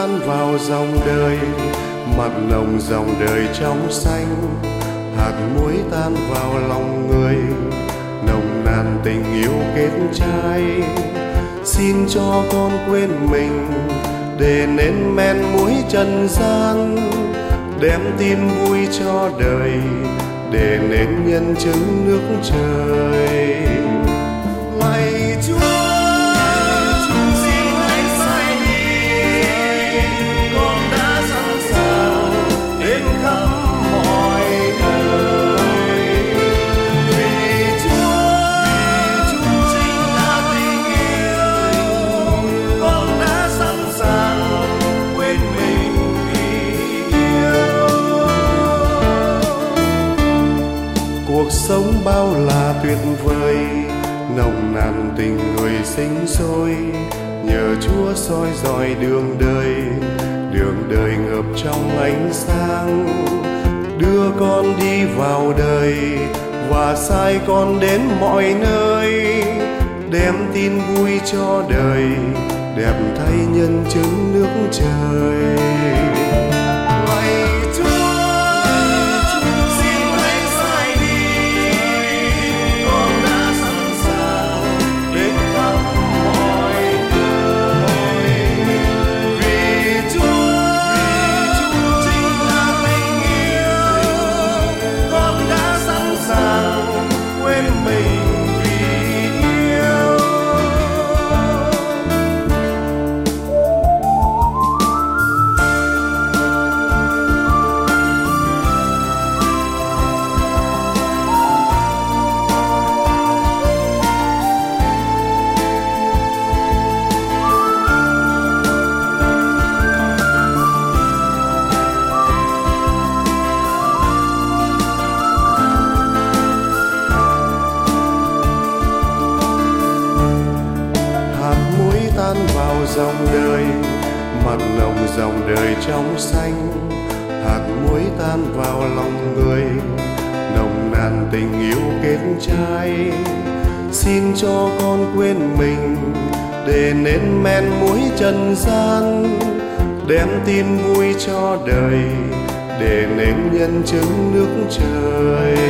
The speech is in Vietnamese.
tan vào dòng đời, mặn nồng dòng đời trong xanh. Hạt muối tan vào lòng người, nồng nàn tình yêu kết trái. Xin cho con quên mình để nên men muối trần gian, đem tin vui cho đời để nên nhân chứng nước trời. Lạy Chúa, xin hãy sai đi, con đã sẵn sàng đến khắp mọi nơi. Vì Chúa chính là tình yêu, con đã sẵn sàng quên mình vì yêu. Cuộc sống bao là tuyệt vời, nồng nàn tình người sinh sôi. Nhờ Chúa soi dọi đường đời ngập trong ánh sáng. Đưa con đi vào đời và sai con đến mọi nơi, đem tin vui cho đời, đẹp thay nhân chứng nước trời. Lạy Chúa, xin hãy sai đi, con đã sẵn sàng đến khắp mọi nơi. Vì Chúa chính là tình yêu, con đã sẵn sàng quên mình vì yêu. Tan vào dòng đời, mặn nồng dòng đời trong xanh. Hạt muối tan vào lòng người, nồng nàn tình yêu kết trái. Xin cho con quên mình để nên men muối trần gian, đem tin vui cho đời để nên nhân chứng nước trời.